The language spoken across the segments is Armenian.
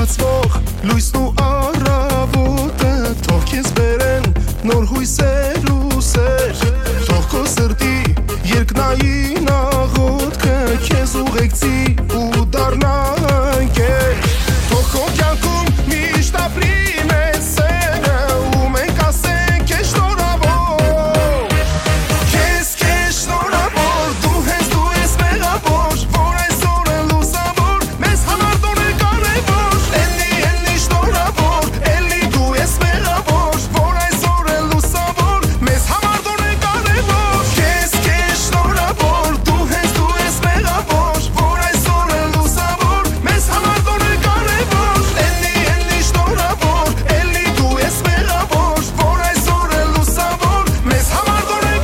բացվող լույսն ու առավոտը թող քեզ բերեն նոր հույսեր ու սեր թող քո սրտի երկնային աղոթքը քեզ ուղեկցի ու դառնա ընկեր թող քո կյանքում միշտ ապրի մեծ սերը ու մենք ասենք քեզ շնորհավոր քեզ շնորհավոր դու ես մեղավոր որ այսօր է լուսավոր մեզ համար դու ես կարևոր էլի շնորհավոր էլի դու ես մեղավոր որ այսօր է լուսավոր մեզ համար դու ես կարևոր քեզ շնորհավոր դու ես մեղավոր որ այսօր է լուսավոր մեզ համար դու ես կարևոր էլի շնորհավոր էլի դու ես մեղավոր որ այսօր է լուսավոր մեզ համար դու ես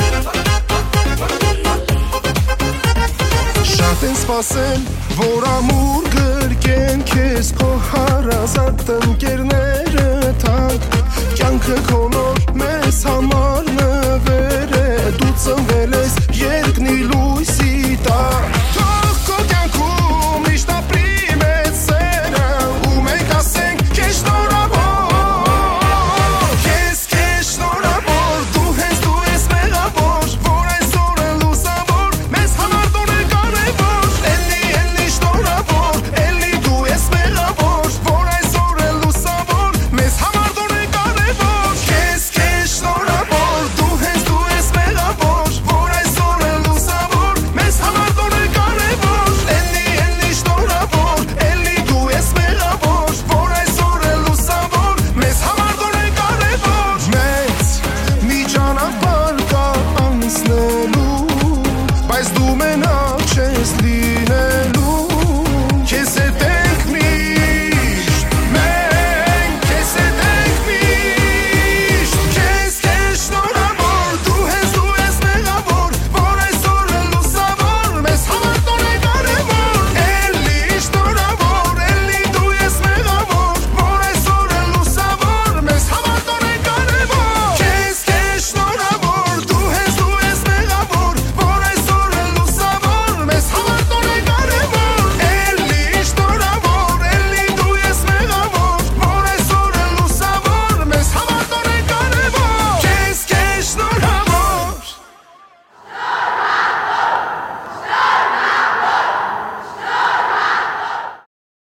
Շատ են սպասել, որ ամուր